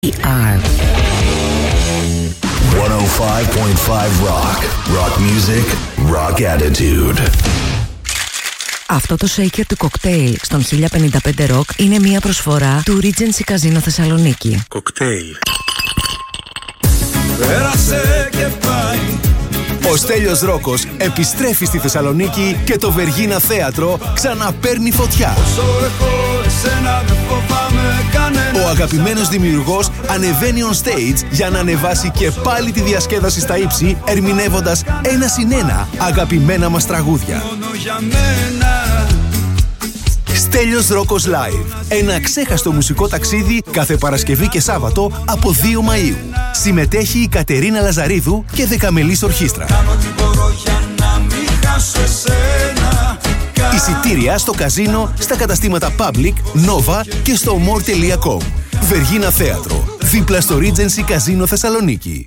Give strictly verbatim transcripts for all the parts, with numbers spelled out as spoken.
are. εκατόν πέντε κόμμα πέντε Rock. Rock music, rock attitude. Αυτό το shaker του κοκτέιλ στον χίλια πενήντα πέντε Rock είναι μια προσφορά του Regency Casino Θεσσαλονίκη. Κοκτέιλ. Πέρασε και πάει. Ο Στέλιος Ρόκος επιστρέφει στη Θεσσαλονίκη και το Βεργίνα Θέατρο ξαναπαίρνει φωτιά. Ο αγαπημένος δημιουργός ανεβαίνει on stage για να ανεβάσει και πάλι τη διασκέδαση στα ύψη, ερμηνεύοντας ένα συν ένα αγαπημένα μας τραγούδια. Στέλιος Ρόκος Live. Ένα ξέχαστο μουσικό ταξίδι κάθε Παρασκευή και Σάββατο από δύο Μαΐου. Συμμετέχει η Κατερίνα Λαζαρίδου και Δεκαμελής Ορχήστρα. Εισιτήρια στο καζίνο, στα καταστήματα Public, Nova και στο more τελεία com. Βεργίνα Θέατρο, δίπλα στο Regency Casino Θεσσαλονίκη.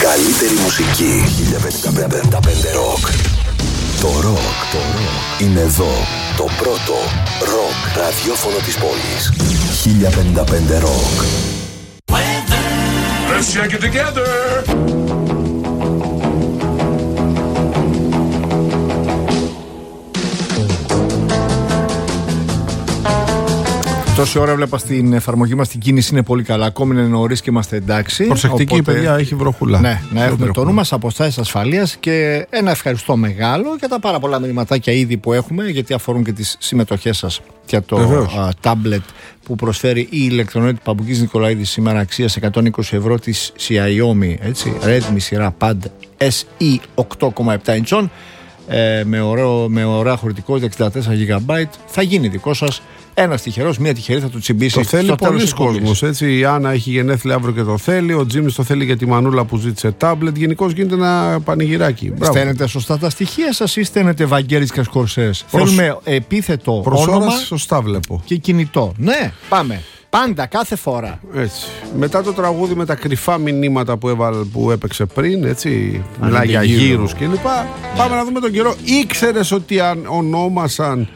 καλύτερη μουσική. χίλια πενήντα πέντε Rock. Το ροκ, το ροκ είναι εδώ. Το πρώτο ροκ ραδιόφωνο της πόλης. χίλια πενήντα πέντε Rock. Let's check it together. Τόση ώρα έβλεπα στην εφαρμογή μας την κίνηση είναι πολύ καλά. Ακόμη είναι νωρίς και είμαστε εντάξει. Προσεκτική, οπότε, παιδιά, έχει βροχούλα. Ναι, να έχουμε το νου μας, αποστάσεις ασφαλείας και ένα ευχαριστώ μεγάλο για τα πάρα πολλά μηνυματάκια ήδη που έχουμε, γιατί αφορούν και τις συμμετοχές σας για το τάμπλετ που προσφέρει η ηλεκτρονέτη Παμπουκής Νικολαίδης σήμερα αξίας εκατόν είκοσι ευρώ της Xiaomi, έτσι, Redmi σειρά Pad ες ι οκτώ κόμμα επτά ιντσών ε, με, ωραίο, με ωραία χωρητικότητα εξήντα τέσσερα τζι μπι. Θα γίνει δικό σας. Ένας τυχερός, μία τυχερή θα του τσιμπήσει. Το θέλει πολλοί κόσμος. Έτσι. Η Άννα έχει γενέθλια αύριο και το θέλει. Ο Τζίμις το θέλει για τη Μανούλα που ζήτησε τάμπλετ. Γενικώς γίνεται ένα πανηγυράκι. Στέλνετε σωστά τα στοιχεία σας ή στέλνετε Βαγγέλης Κορσές? Προσ... Θέλουμε επίθετο όνομα. Σωστά βλέπω. Και κινητό. Ναι, πάμε. Πάντα, κάθε φορά. Έτσι. Μετά το τραγούδι με τα κρυφά μηνύματα που, έβαλ, που έπαιξε πριν, έτσι, μιλάει για γύρους κλπ. Yeah. Πάμε να δούμε τον καιρό. Ήξερες ότι αν ονόμασαν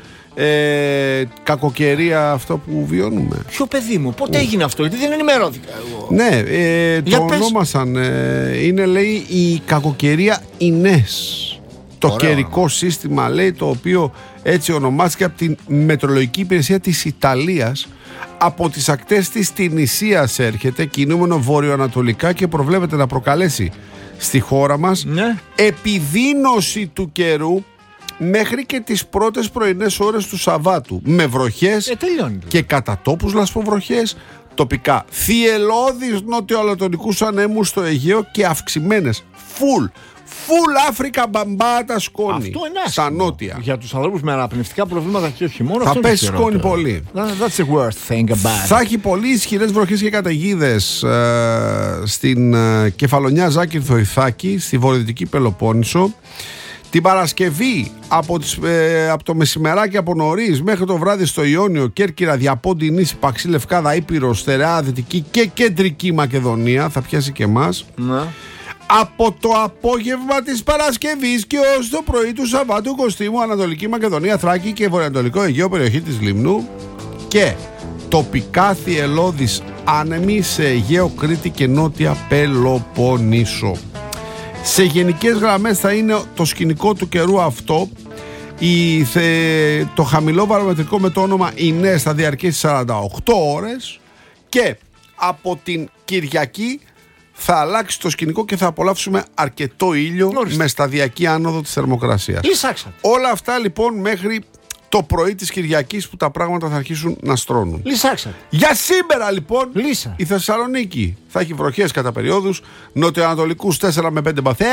Ε, κακοκαιρία αυτό που βιώνουμε? Ποιο παιδί μου, πότε έγινε αυτό? Γιατί δεν ενημερώθηκα εγώ. Ναι, ε, το πες. ονόμασαν ε, είναι, λέει, η κακοκαιρία Ινές. Το Ωραία. καιρικό σύστημα, λέει, το οποίο έτσι ονομάστηκε από την Μετρολογική Υπηρεσία της Ιταλίας. Από τις ακτές της Τινησίας έρχεται, κινούμενο βορειοανατολικά, και προβλέπεται να προκαλέσει στη χώρα μας ναι. επιδείνωση του καιρού μέχρι και τις πρώτες πρωινές ώρες του Σαββάτου, με βροχές ε, και κατά τόπους λασποβροχές, τοπικά θυελλώδεις νοτιοανατολικούς ανέμους στο Αιγαίο και αυξημένες full full Africa μπαμπάτα σκόνη στα νότια. Για τους ανθρώπους με αναπνευστικά προβλήματα και όχι μόνο, θα πέσει σκόνη πολύ. That's the worst thing about it. Θα έχει πολύ ισχυρές βροχές και καταιγίδες ε, στην ε, Κεφαλονιά, Ζάκυνθο, Ιθάκη, στη βορειοδυτική Πελοπόννησο. Την Παρασκευή από, τις, ε, από το μεσημεράκι από νωρίς μέχρι το βράδυ στο Ιόνιο, Κέρκυρα, Διαπόντη, Νήσι, Παξί, Λευκάδα, Ήπειρο, Στερεά, Δυτική και Κεντρική Μακεδονία. Θα πιάσει και εμάς. Ναι. Από το απόγευμα της Παρασκευής και ως το πρωί του Σαββάτου, Κοστίμου, Ανατολική Μακεδονία, Θράκη και Βορειοανατολικό Αιγαίο, περιοχή της Λιμνού, και τοπικά θυελλώδεις άνεμοι σε Αιγαίο, Κρήτη και Νότια Πελοπόννησο. Σε γενικές γραμμές θα είναι το σκηνικό του καιρού αυτό. Η, θε, το χαμηλό βαρομετρικό με το όνομα Ινές θα διαρκέσει σαράντα οκτώ ώρες και από την Κυριακή θα αλλάξει το σκηνικό και θα απολαύσουμε αρκετό ήλιο. Ορίστε. Με σταδιακή άνοδο της θερμοκρασίας. Λύσαξα. Όλα αυτά λοιπόν μέχρι το πρωί της Κυριακής που τα πράγματα θα αρχίσουν να στρώνουν. Λύσαξα. Για σήμερα λοιπόν Λύσα. η Θεσσαλονίκη θα έχει βροχές κατά περιόδους, νοτιοανατολικούς τέσσερα με πέντε βαθμούς.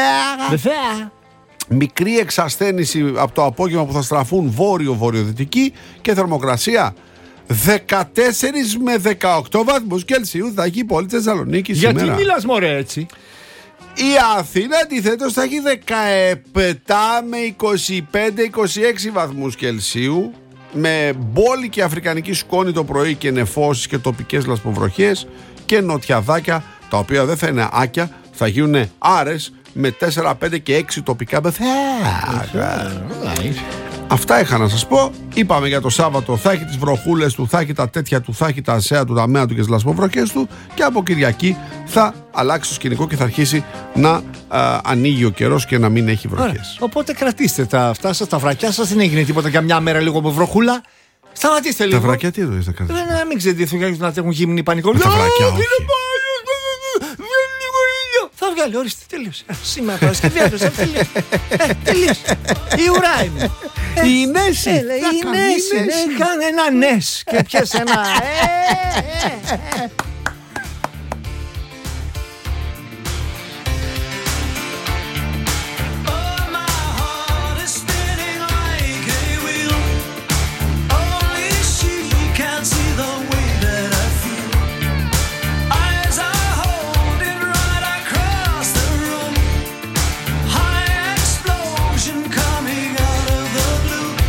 Μικρή εξασθένηση από το απόγευμα που θα στραφούν βόρειο-βορειοδυτική και θερμοκρασία δεκατέσσερα με δεκαοκτώ βαθμούς Κελσίου θα έχει η πόλη της Θεσσαλονίκης σήμερα. Γιατί μιλάς μωρέ έτσι? Η Αθήνα αντιθέτως θα έχει δεκαεπτά με είκοσι πέντε είκοσι έξι βαθμούς Κελσίου, με μπόλικη αφρικανική σκόνη το πρωί και νεφώσεις και τοπικές λασποβροχές και νοτιαδάκια, τα οποία δεν θα είναι άκια, θα γίνουν άρες με τέσσερα, πέντε και έξι τοπικά μπεθέα. Αυτά είχα να σας πω. Είπαμε για το Σάββατο, θα έχει τις βροχούλες του, θα έχει τα τέτοια του, θα έχει τα ασέα του, τα μέα του και τις λασποβροχές του, και από Κυριακή θα αλλάξει το σκηνικό και θα αρχίσει να α, ανοίγει ο καιρός και να μην έχει βροχές. Άρα, οπότε κρατήστε τα αυτά σας, τα βρακιά σας, δεν έγινε τίποτα για μια μέρα λίγο με βροχούλα. Σταματήστε λίγο. Τα βρακιά τι εννοείς να κρατήσετε? Να μην ξεδίθουν για να έχουν γυμνή πανικό. Τα βρακιά όχι. Θα βγάλει, ορίστε, τελείωσε. Σήμερα Παρασκευή έτρεψε, τελείωσε. Τελείωσε. Η ουρά είναι. Η Νέση. Η Νέση. Κάνε ένα νες και πιάσε ένα.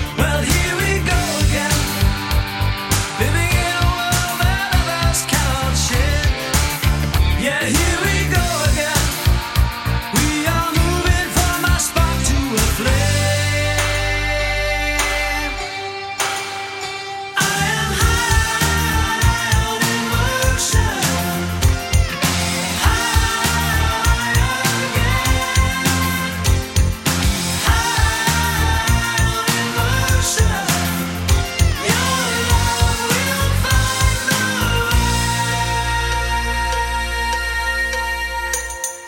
Living in a world that others cannot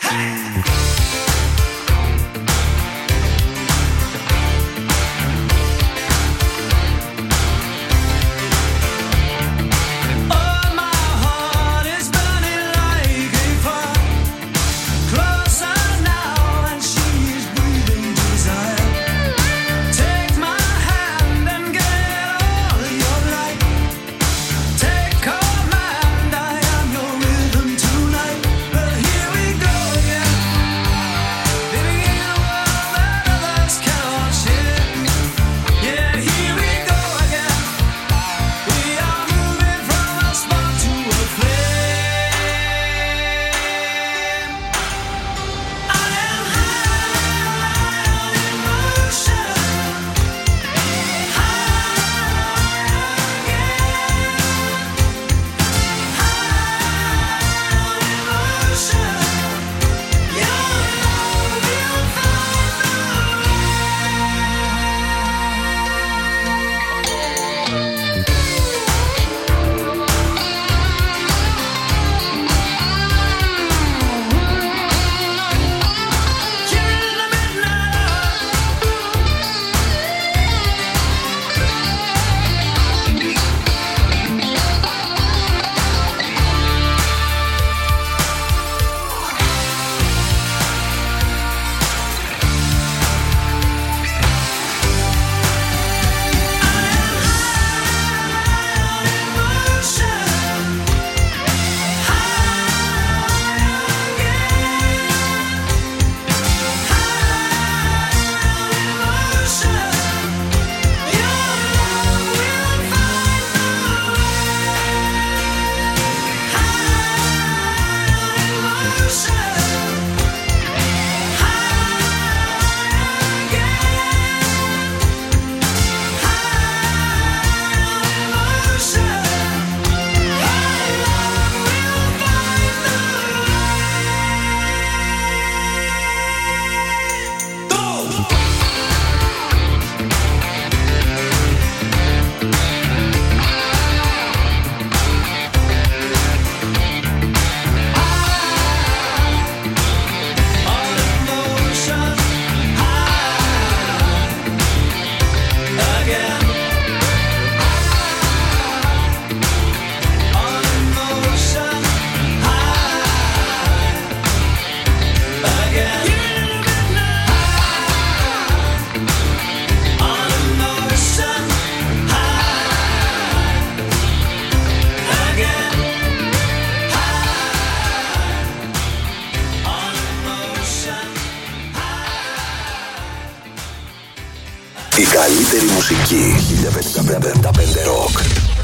Η καλύτερη μουσική χίλια πεντακόσια πενήντα πέντε Rock.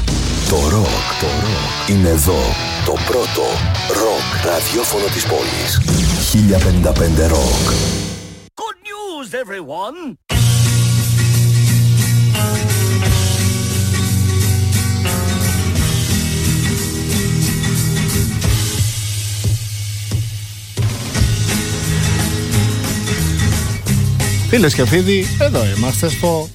Το rock, το rock είναι εδώ. Το πρώτο rock ραδιόφωνο της πόλης. χίλια πενήντα πέντε Rock. Good news, everyone! Φίλες και φίλοι, εδώ είμαστε στο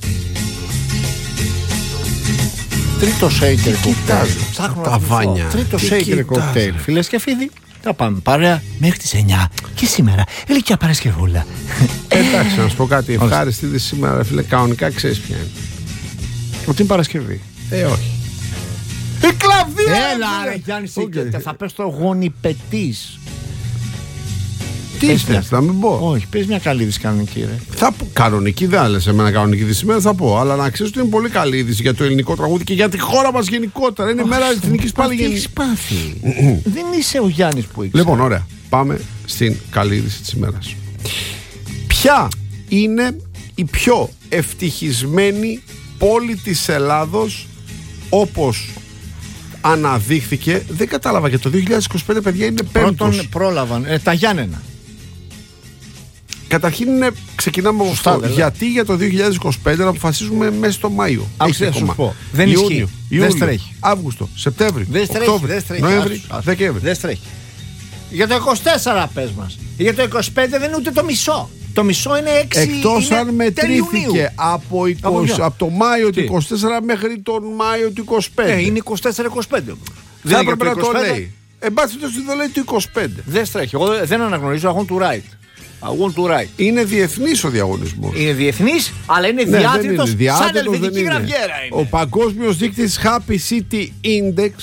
τρίτο shaker cocktail. Ψάχνω τα βάνια. Τρίτο Τι shaker κοιτάζω. cocktail. Φίλες και φίλοι, θα πάμε παρέα μέχρι τις εννιά. Και σήμερα, ηλικία Παρασκευούλα. Εντάξει, να σου πω κάτι. Ευχάριστη είδηση σήμερα, φίλε. Κανονικά ξέρεις ποια είναι. Ότι είναι Παρασκευή. Ε, όχι. Η Κλαβδία! Έλα φίλε. ρε Γιάννη, Οκ. okay. Θα πες το γονιπετής. Τι Πες θες, μια- να μην πω. Όχι, πες μια καλή είδηση κανονική ρε. Θα πω κανονική, δεν λες εμένα κανονική είδηση σήμερα, θα πω. Αλλά να ξέρεις ότι είναι πολύ καλή είδηση για το ελληνικό τραγούδι και για τη χώρα μας γενικότερα. Είναι η μέρα Αχ, εθνικής πάλι τι γενική. έχεις πάθει. Δεν είσαι ο Γιάννης που ήξερε. Λοιπόν, ωραία. Πάμε στην καλή είδηση της ημέρας. Ποια είναι η πιο ευτυχισμένη πόλη της Ελλάδος όπως αναδείχθηκε? Δεν κατάλαβα, για το δύο χιλιάδες είκοσι πέντε, παιδιά, είναι πέμπτος. Πρώτον πρόλαβαν. Ε, τα Γιάννενα. Καταρχήν είναι, ξεκινάμε από Σωστά, αυτό. δεν λέω. Γιατί για το δύο χιλιάδες είκοσι πέντε να αποφασίσουμε μέσα στο Μάιο? Άκουσε, Έχει θα σου ακόμα. πω. Δεν Ιούνιο, ισχύει. Ιούλιο, Δεν στρέχει. Αύγουστο, Σεπτέμβρη, Δεν στρέχει, Οκτώβρη, δεν στρέχει. Νοέμβρη, Άσου, άσου. Δεκέμβρη. Δεν στρέχει. Για το είκοσι τέσσερα πες μας. Για το είκοσι πέντε δεν είναι ούτε το μισό. Το μισό είναι έξι. Εκτός είναι αν τέλη μετρήθηκε Ιουνίου. από, είκοσι, Από ποιο? από το Μάιο του Τι? είκοσι τέσσερα μέχρι τον Μάιο του είκοσι πέντε. Ε, είναι είκοσι τέσσερα είκοσι πέντε. Θα έπρεπε να το λέει. Εν πάση περιπτώσει εδώ λέει το είκοσι πέντε. Δεν στρέχει. Εγώ δεν αναγνωρίζω αγών του right. Αγών του right. Είναι διεθνής ο διαγωνισμός. Είναι διεθνής, αλλά είναι Ναι, διάτριτος δεν είναι. σαν Διάτριτος δεν ελβετική είναι. γραβιέρα είναι. Ο παγκόσμιος δείκτης Happy City Index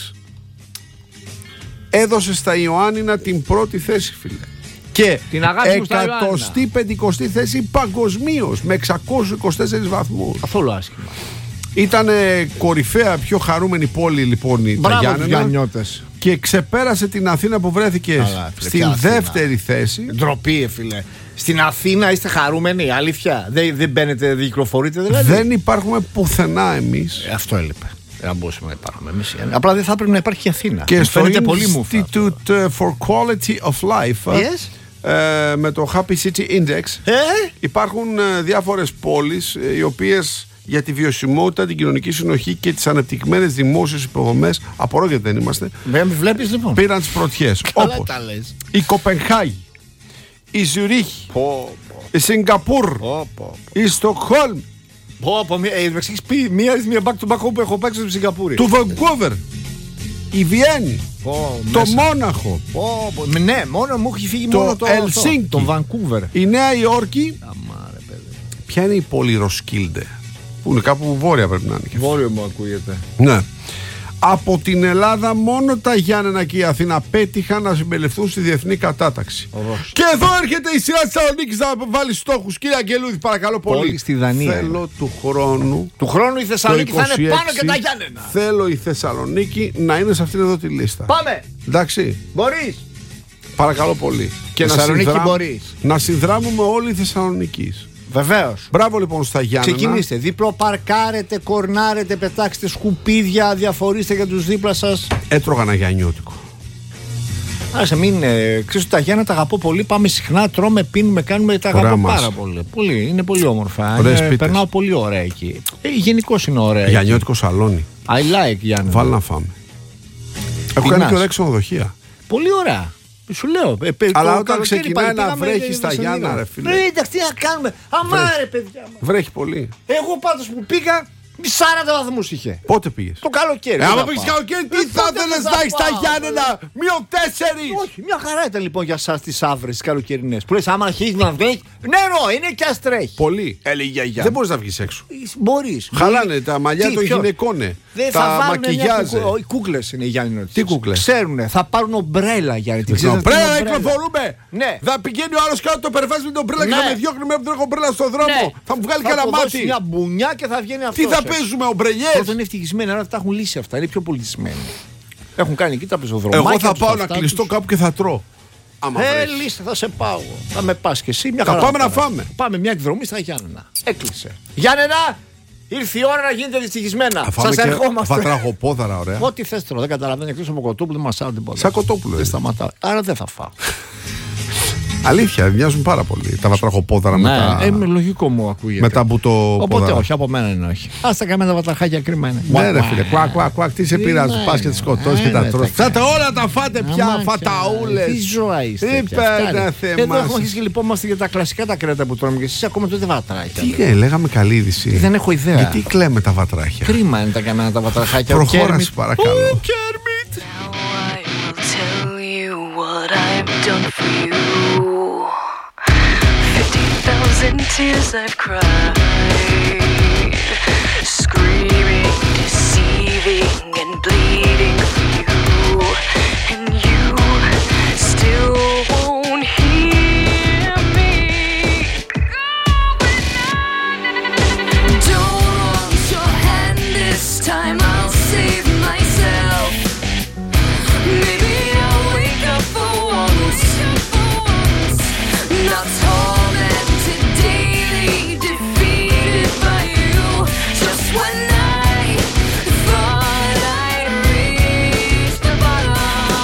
έδωσε στα Ιωάννινα την πρώτη θέση, φίλε. Και Την αγάπη μου στα εκατοστή πενηκοστή θέση παγκοσμίως με εξακόσιους είκοσι τέσσερις βαθμούς. Καθόλου άσχημα. Ήταν κορυφαία, πιο χαρούμενη πόλη λοιπόν η τα Μπράβο τους Γιάννενα Γιαννιώτες. και ξεπέρασε την Αθήνα που βρέθηκε Καλά, φίλε, στην ποια Αθήνα? δεύτερη θέση. Ντροπή, ε, φίλε. Στην Αθήνα είστε χαρούμενοι, αλήθεια. Δεν, δεν μπαίνετε, δεν κυκλοφορείτε δηλαδή. Δεν υπάρχουμε πουθενά εμείς. Ε, αυτό έλειπε. Δεν μπορούσαμε να υπάρχουμε εμείς. Απλά δεν θα έπρεπε να υπάρχει και Αθήνα. Και Μου στο φαίνεται πολύ μούφα. Institute for Quality of Life Yes. ε, με το Happy City Index Ε? υπάρχουν ε, διάφορες πόλεις ε, οι οποίες για τη βιωσιμότητα, την κοινωνική συνοχή και τις ανεπτυγμένες δημόσιες υποδομές, απορώ γιατί δεν είμαστε, Δεν βλέπεις λοιπόν. πήραν τις πρωτιές. Καλά Όπως τα λες. η Κοπενχάγη, η Ζουρίχη, Πω, η Σιγκαπούρ, πω, πω. η Στοκχόλμη, Πω, πω, μία- ε, με έχεις πει μία μία back to back που έχω παίξει στη Σιγκαπούρη. το Βανκούβερ, η Βιέννη, Πω, το μέσα. Μόναχο, Πω, πω. Ναι, μόνο μου έχει φύγει το μόνο το Ελσίνκι. Το Βανκούβερ. η Νέα Υόρκη. Αμάρε, παιδί. Ποια είναι η πόλη Ροσκίλντε, που είναι κάπου βόρεια πρέπει να είναι. και αυτή. Βόρειο μου ακούγεται. Ναι. Από την Ελλάδα μόνο τα Γιάννενα και η Αθήνα πέτυχαν να συμπεριληφθούν στη διεθνή κατάταξη. Ωραίος. Και εδώ έρχεται η σειρά της Θεσσαλονίκης να βάλει στόχους. Κύριε Αγγελούδη, παρακαλώ πολύ. Πόλη στη Δανία. Θέλω του χρόνου. Του χρόνου η το Θεσσαλονίκη θα είναι είκοσι έξι, πάνω και τα Γιάννενα. θέλω η Θεσσαλονίκη να είναι σε αυτήν εδώ τη λίστα. Πάμε. Εντάξει. Μπορείς. Παρακαλώ πολύ. Και να, Θεσσαλονίκη συνδράμ- μπορείς. να συνδράμουμε όλοι οι Θεσσαλονικείς. Βεβαίως. Μπράβο λοιπόν στα Γιάννενα. Ξεκινήστε. Δίπλο παρκάρετε, κορνάρετε, πετάξτε σκουπίδια, διαφορήστε για τους δίπλα σας. Έτρωγα ένα γιαννιώτικο. Άσε μην. Ε, ξέρεις, τα Γιάννα τα αγαπώ πολύ. Πάμε συχνά, τρώμε, πίνουμε, κάνουμε. Τα Ωραία αγαπώ μάσα. πάρα πολύ. πολύ. Είναι πολύ όμορφα. Ωραίες Είναι, πίτες. περνάω πολύ ωραία εκεί. Ε, γενικώς είναι ωραία. εκεί. Γιαννιώτικο σαλόνι. I like Γιάννα. Βάλ να φάμε. Έχω Πεινάς. κάνει και ωραία ξενοδοχεία. Πολύ ωραία. Σου λέω. Ε, παι- Αλλά το όταν καλοκαίρι ξεκινάει πάλι να πήγαμε, βρέχει ε, στα Θεσσαλονίκη. Γιάννα, ρε φίλε. Ε, εντάξει, τι να κάνουμε. Αμά ρε παιδιά. μου. Βρέχει πολύ. Εγώ πάντως που πήγα, σαράντα βαθμούς είχε. Πότε πήγε. Το καλοκαίρι. Ε, δεν άμα θα πήγε πάω. καλοκαίρι, τι Ε, θα τότε ήθελε δεν να θα έχει στα πάω, Γιάννενα. Μείον τέσσερι. Όχι, μια χαρά ήταν λοιπόν για εσά τι άβρε τι καλοκαιρινέ. Που λε, άμα αρχίζει να βρέχει. Ναι, ναι, είναι και α τρέχει. Πολύ. Έλεγε η γιαγιά. Δεν μπορεί να βγει έξω. Μπορεί. Χαλάνε τα μαλλιά των γυναικών. Δεν θα Τα βάλουν μακιγιάζ. μια κουκ- Οι κούκλε είναι οι Γιάννη. Τι κούκλες? Ξέρουνε, θα πάρουν ομπρέλα Γιάννη. Την ξέρεις Πρέπει την να ομπρέλα? κυκλοφορούμε. Ναι. Θα πηγαίνει ο άλλο κάτω το περβάζει με την ομπρέλα και Ναι. θα με διώχνει με την ομπρέλα στον δρόμο. Ναι. Θα μου βγάλει Θα κανένα του δώσεις μάτι. μια μπουνιά και θα βγαίνει αυτό. Τι θα παίζουμε, ομπρελιέ. Πρώτον είναι ευτυχισμένοι, άρα τα έχουν λύσει αυτά. Είναι πιο πολιτισμένοι. Έχουν κάνει εκεί τα πεζοδρομάκια. Εγώ θα τους, πάω τα να αυτά κλειστώ τους. κάπου και θα τρώω. Άμα Ε, βρέχει. λύστε, θα σε πάω. Θα με πα και εσύ. Μια Θα χαρά πάμε να πάμε. φάμε. Πάμε μια εκδρομή στα Γιάννενα. Έκλεισε. Γιάννενα, ήρθε η ώρα να γίνετε δυστυχισμένα. Θα φάμε Σας και ερχόμαστε. βατραχοπόδαρα, ωραία. Ό,τι θες τρώω, δεν καταλαβαίνω εκτός από κοτόπουλο, δεν μασάω τίποτα. Σαν κοτόπουλο Δεν είναι. σταματάω. Άρα δεν θα φάω. Αλήθεια, μοιάζουν πάρα πολύ. Τα βατραχοπόδαρα με τα. Ναι, ε, με λογικό μου ακούγεται. Με τα μπουτοπόδαρα. Οπότε όχι, από μένα είναι όχι. Α τα κάνουμε τα βατραχάκια κρίμα είναι. Ναι, ρε φίλε, κουακ, κουακ, κουακ, τι σε Τι πειράζει, να πα και είναι. τι σκοτώσει και Ε, τα ναι, τρως. τα Θα τα όλα τα φάτε πια, Αμάκια, φαταούλε. Τι ζωά είστε. πια, Είπε φτάνει. ένα Εδώ θέμα. έχουμε αρχίσει και λυπόμαστε για τα κλασικά τα κρέατα που τρώμε και εσείς ακόμα τότε βατράχια. Τι ε, λέγαμε καλή είδηση. Δεν έχω ιδέα. Γιατί κλαίμε τα βατράχια. Κρίμα είναι τα καμένα τα βατραχάκια. Ο Προχώρα, Κέρμιτ. σε παρακαλώ. Ο Κέρμιτ. Now I will tell you what I've done for you. Fifty thousand tears I've cried, screaming, deceiving, and bleeding for you, and you still won't hear me. Don't want your hand this time. I'll save myself. Maybe I'll wake up for once. Not tormented daily, defeated by you. Just when I thought I'd reached the bottom.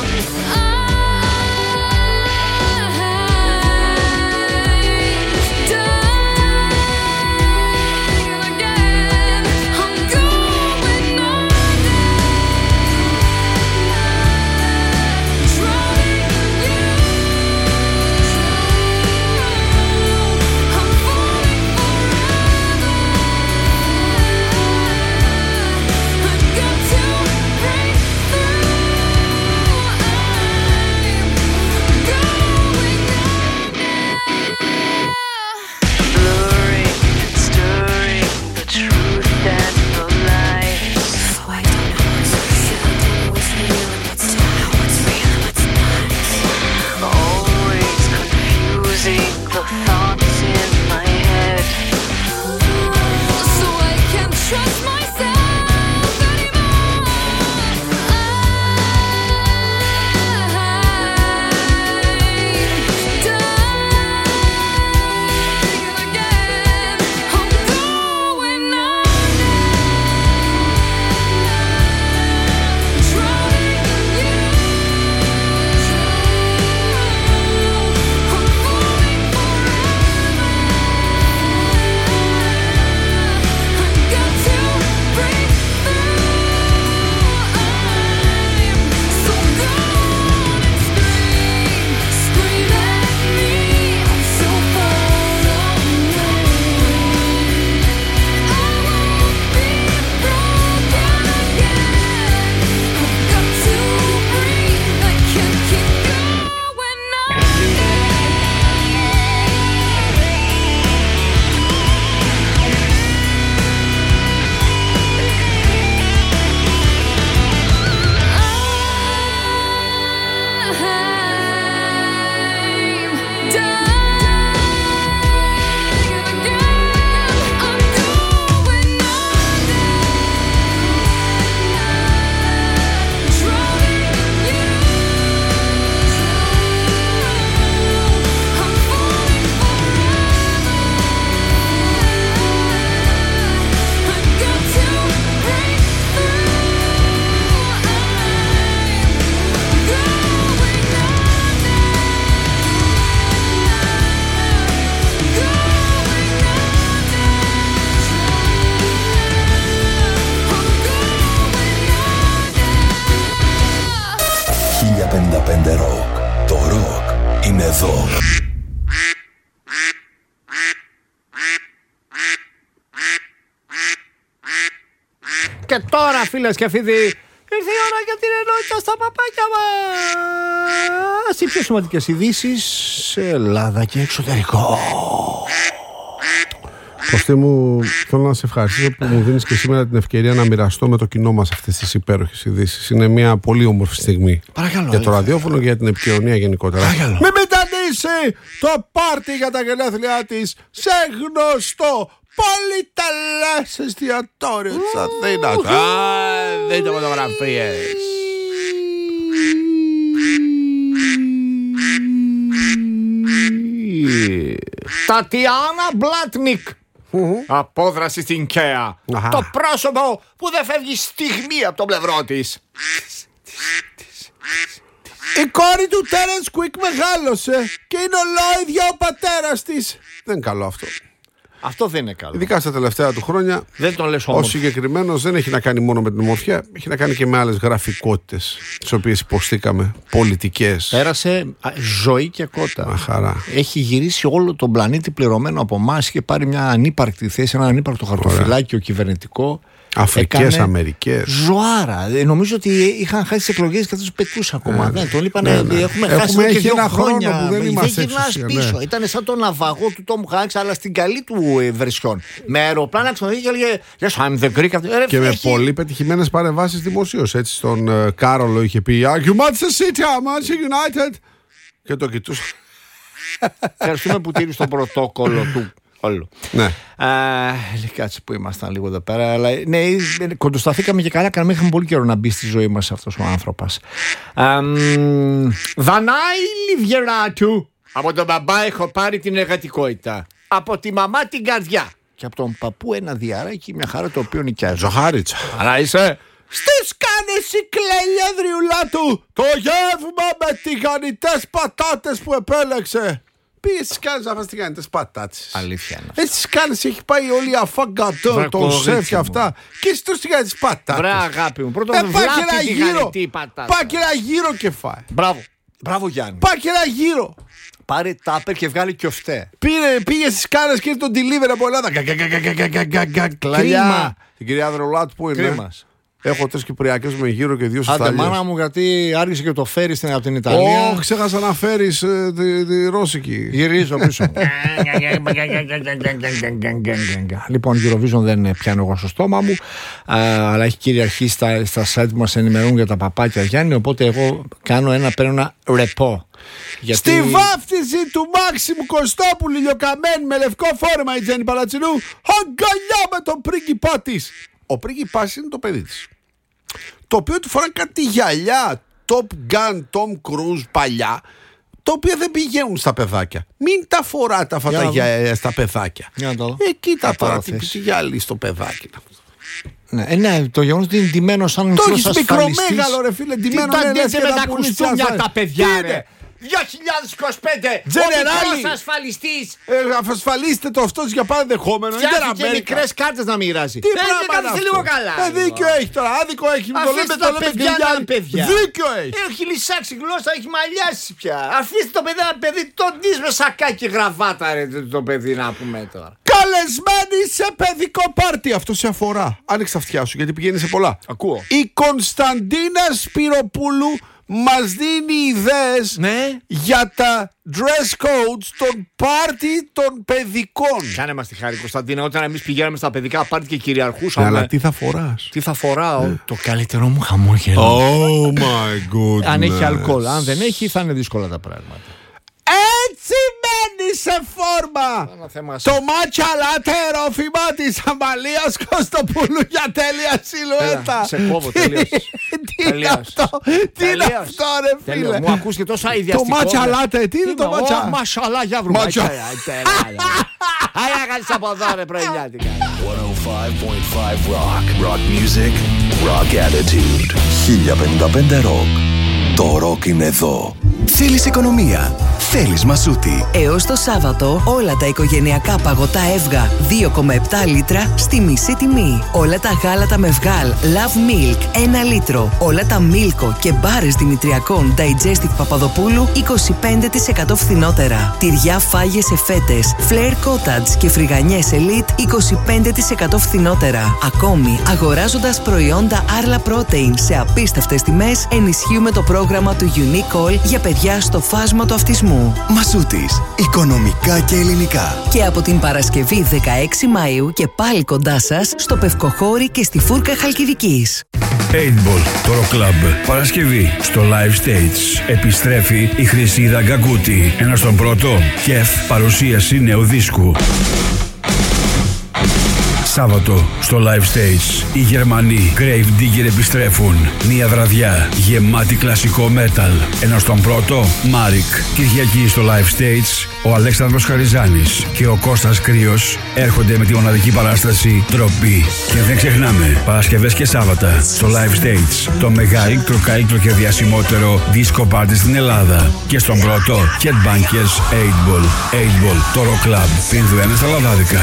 είναι εδώ. Και τώρα, φίλες και φίλοι, ήρθε η ώρα για την ενότητα στα παπάκια μας. Οι πιο σημαντικές ειδήσεις σε Ελλάδα και εξωτερικό. Κωστή μου, θέλω να σε ευχαριστήσω που μου δίνεις και σήμερα την ευκαιρία να μοιραστώ με το κοινό μας αυτές τις υπέροχες ειδήσεις. Είναι μια πολύ όμορφη στιγμή. Παρακαλώ. Για το ραδιόφωνο και για την επικοινωνία γενικότερα. Παρακαλώ. Μην μετανήσει το πάρτι για τα γενέθλιά της σε γνωστό πολυτελές εστιατόριο της Αθήνας. Α, δείτε φωτογραφίες. Τατιάνα Μπλάτνικ. Απόδραση στην Κέα. Αχα. Το πρόσωπο που δεν φεύγει στιγμή από το πλευρό της. Η κόρη του Τέρενς Κουίκ μεγάλωσε και είναι ολόιδια ο πατέρας της. Δεν είναι καλό αυτό. Αυτό δεν είναι καλό. Ειδικά στα τελευταία του χρόνια. Δεν τον λες Ο όμως. συγκεκριμένος δεν έχει να κάνει μόνο με την ομορφιά, έχει να κάνει και με άλλες γραφικότητες, τις οποίες υποστήκαμε, πολιτικές. Πέρασε α, ζωή και κότα. Μαχαρά. Έχει γυρίσει όλο τον πλανήτη πληρωμένο από εμάς και πάρει μια ανύπαρκτη θέση, ένα ανύπαρκτο χαρτοφυλάκιο κυβερνητικό. Αφρικές, Έκανε Αμερικές. Ζωάρα. Ε, νομίζω ότι είχαν χάσει τις εκλογές και τους πετούσαν ακόμα. Ναι. Ναι, τον είπανε, Ναι, ναι. έχουμε, Έχουμε χάσει και έχει δύο ένα χρόνο χρόνια. που δεν είμαστε δεν γυρνάς εξουσία, πίσω. ναι. Ήταν σαν τον ναυαγό του Τόμ Χάνξ, αλλά στην καλή του ε, βερσιόν. Με αεροπλάνα ξενοδοχεία και έλεγε Yes, I'm the Greek. Ε, Και με έχει... πολύ πετυχημένες παρεμβάσεις δημοσίως. Έτσι στον ε, Κάρολο είχε πει «You Manchester City, Manchester United». Και το κοιτούσα. Ευχαριστούμε που τήρησε το πρωτόκολλο του. Όλο. Ναι. Κάτσε που ήμασταν λίγο εδώ πέρα. Αλλά, ναι, κοντοσταθήκαμε και καλά. Κάναμε, είχαμε πολύ καιρό να μπει στη ζωή μας αυτός ο άνθρωπος. Δανάη λιβιερά του. Από τον μπαμπά έχω πάρει την εργατικότητα. Από τη μαμά την καρδιά. Και από τον παππού ένα διαράκι, μια χαρά το οποίο νοικιάζει. Ζωχάριτσα. Αλλά είσαι. Στις κάνεις η κλέλια δριουλά του το γεύμα με τηγανιτές πατάτες που επέλεξε. Πήγε στις κάνεις να φας τηγανιτές πατάτες. Αλήθεια είναι. Έτσι στις κάνεις έχει πάει όλη η αφαγκατό, Βρε, το κορίτσι σεφ και μου. αυτά. Και εσύ τους τηγανιτές πατάτες. Βρε αγάπη μου. Πρώτον Ε, βλάπτει πάει και ένα τη γύρο. γανιτή πατάτα. Πάει και ένα γύρο και φάει. Μπράβο. Μπράβο Γιάννη. Πάει και ένα γύρο. Πάρε τάπερ και βγάλει και οφτέ. Πήρε, πήγε στις κάνες και ήρθε τον delivery από Ελλάδα. Γκα, γκα, γκα, γκα, γκα, γκα, γκα, κλαλιά. Κρίμα. Την κυρία Δρολάτου που είναι. Κρίμας. Έχω τρεις Κυπριακές με γύρο και δύο Άντε Ιταλίες. μάνα μου, γιατί άργησε και το φέρει στην, από την Ιταλία. Ω, ξέχασα να φέρεις ε, τη, τη Ρώσικη. Γυρίζω πίσω. Λοιπόν, Eurovision δεν πιάνω εγώ στο στόμα μου, α, αλλά έχει κυριαρχήσει στα, στα site που μας ενημερώνουν για τα παπάκια Γιάννη, οπότε εγώ κάνω ένα, παίρνω ένα ρεπό. Γιατί... Στη βάφτιση του Μάξιμου Κωστόπουλου ηλιοκαμένη με λευκό φόρμα η Τζέννη Παλατσινού, αγκαλιά με τον πρίγκιπά της. Ο πρίγκιπάς είναι το παιδί της, το οποίο του φοράνε κάτι γυαλιά Top Gun, Tom Cruise παλιά, τα οποία δεν πηγαίνουν στα παιδάκια. Μην τα φοράτε αυτά Για τα να γυαλιά στα παιδάκια. Για να το δω. Ε, κοίτα Θα τώρα πάρω τι θέση. τι γυαλί στο παιδάκι. Ναι, ε, ναι, το γεγονός ότι είναι ντυμένο σαν Το μικρός έχεις ασφαλιστής. μικρομέγαλο ρε φίλε, Τι ντυμένο τα ναι, λες ντύετε και με να τα πουλήσεις κουστούμια ασφαλ- τα παιδιά Τι ρε. είναι? δύο χιλιάδες είκοσι πέντε Τζενεράλη. ο μικρός ασφαλιστής Ε, ασφαλίστε το αυτός για παραδεχόμενο. Είναι φτιάχνει και Αμέρικα. μικρές κάρτες να μοιράζει. Τι Ε, πράγμα κάτσε είναι λίγο αυτό? καλά. Ε, δίκιο έχει τώρα. Άδικο έχει. Το Αφήστε λέμε, τα το λέμε παιδιά να γκρινιάρι. είναι παιδιά. Δίκιο έχει. Έχει λυσάξει γλώσσα, έχει μαλλιάσει πια. Αφήστε το παιδί, ένα παιδί, το ντύς με σακάκι γραβάτα ρε το παιδί να πούμε τώρα. Καλεσμένη σε παιδικό πάρτι. Αυτό σε αφορά. Άνοιξε τα αυτιά σου γιατί πηγαίνει σε πολλά. Ακούω. Η Κωνσταντίνα Σπυροπούλου μας δίνει ιδέες Ναι. για τα dress codes των πάρτι των παιδικών. Κάνε μας τη χάρη Κωνσταντίνα, όταν εμείς πηγαίναμε στα παιδικά πάρτι και κυριαρχούσαμε. Ναι, αλλά τι θα φοράς? Τι θα φοράω, το καλύτερό μου χαμόγελο. Oh my goodness. Αν έχει αλκοόλ, αν δεν έχει θα είναι δύσκολα τα πράγματα. Έτσι μένει σε φόρμα. Ένα θέμα Το μάτσα λατέρο φημά της Αμαλίας Κωστοπούλου για τέλεια σιλουέτα. Έλα, σε κόβω, τελείως. Τι είναι Τελείως. αυτό? Τι είναι Τελείως. αυτό ρε Τέλειο, φίλε? μου ακούστηκε τόσο Το ιδιαστικό. μάτσα ρε. λάτε, τι είναι το Ω, μάτσα? μασαλά, για βρούμε. Μάτσα. Άρα κάνεις από εδώ ρε πρωινιάτικα. εκατόν πέντε κόμμα πέντε Rock. Rock music, rock attitude. χίλια πενήντα πέντε Rock. Το rock είναι εδώ. Θέλεις οικονομία? θέλεις Μασούτη. Έως το Σάββατο όλα τα οικογενειακά παγωτά Εύγα δύο κόμμα επτά λίτρα στη μισή τιμή. Όλα τα γάλατα με βγάλ Love Milk ένα λίτρο. Όλα τα Μίλκο και μπάρες δημητριακών Digestive Παπαδοπούλου είκοσι πέντε τοις εκατό φθηνότερα. Τυριά φάγες σε φέτες Flair Cottage και φρυγανιές Elite είκοσι πέντε τοις εκατό φθηνότερα. Ακόμη, αγοράζοντας προϊόντα Arla Protein σε απίστευτες τιμές, ενισχύουμε το πρόγραμμα του Unique Call για παιδιά στο φάσμα του αυτισμού. Μασούτης, οικονομικά και ελληνικά. Και από την Παρασκευή δεκαέξι Μαΐου και πάλι κοντά σας στο Πευκοχώρι και στη Φούρκα Χαλκιδικής. οκτώ Ball, το Rock Club. Παρασκευή στο Live Stage. Επιστρέφει η Χρυσίδα Γκαγκούτη. Ένα στον πρώτο. Κεφ, παρουσίαση νέου δίσκου. Σάββατο στο Live Stage οι Γερμανοί Grave Digger επιστρέφουν. Μια βραδιά γεμάτη κλασικό metal. Ενώ στον πρώτο Μάρικ. Κυριακή στο Live Stage ο Αλέξανδρος Χαριζάνης και ο Κώστας Κρύος έρχονται με τη μοναδική παράσταση Τροπή. Και δεν ξεχνάμε Παρασκευές και Σάββατα στο Live Stage το μεγαλύτερο, καλύτερο και διασημότερο disco party στην Ελλάδα. Και στον πρώτο Headbangers οκτώ Ball. οκτώ Ball, το Rock Club. Πίνδου ένα στα λαδάδικα.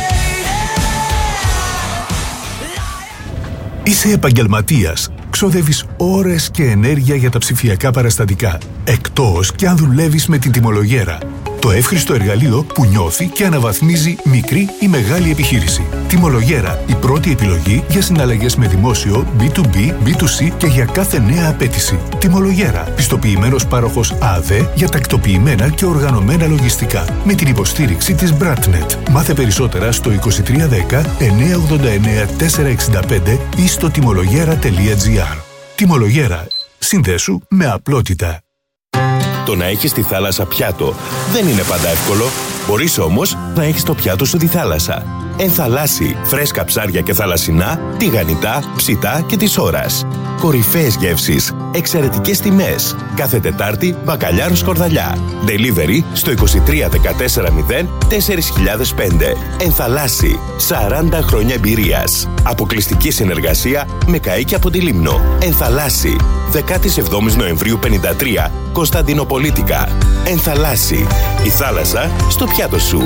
Είσαι επαγγελματίας. Ξοδεύεις ώρες και ενέργεια για τα ψηφιακά παραστατικά. Εκτός και αν δουλεύεις με την τιμολογέρα. Το εύχριστο εργαλείο που νιώθει και αναβαθμίζει μικρή ή μεγάλη επιχείρηση. Τιμολογέρα, η πρώτη επιλογή για συναλλαγές με δημόσιο, μπι του μπι, μπι του σι και για κάθε νέα απέτηση. Τιμολογέρα, πιστοποιημένος πάροχος ΑΔΕ για τακτοποιημένα και οργανωμένα λογιστικά. Με την υποστήριξη της Bratnet. Μάθε περισσότερα στο είκοσι τρία δέκα εννιακόσια ογδόντα εννέα τετρακόσια εξήντα πέντε ή στο τιμολογέρα τελεία τζι άρ. Τιμολογέρα. Συνδέσου με απλότητα. Το να έχεις τη θάλασσα πιάτο δεν είναι πάντα εύκολο. Μπορείς όμως να έχεις το πιάτο σου τη θάλασσα. Ενθαλάσσι, φρέσκα ψάρια και θαλασσινά, τηγανιτά, ψητά και της ώρας. Κορυφαίες γεύσεις, εξαιρετικές τιμές. Κάθε Τετάρτη, μπακαλιάρο σκορδαλιά. Delivery στο είκοσι τρία δεκατέσσερα μηδέν τέσσερα χιλιάδες πέντε. Ενθαλάσσι, σαράντα χρόνια εμπειρίας. Αποκλειστική συνεργασία με καΐκι από τη Λίμνο. Ενθαλάσσι, δεκαεπτά Νοεμβρίου πενήντα τρία, Κωνσταντινοπολίτικα. Ενθαλάσσι, η θάλασσα στο πιάτο σου.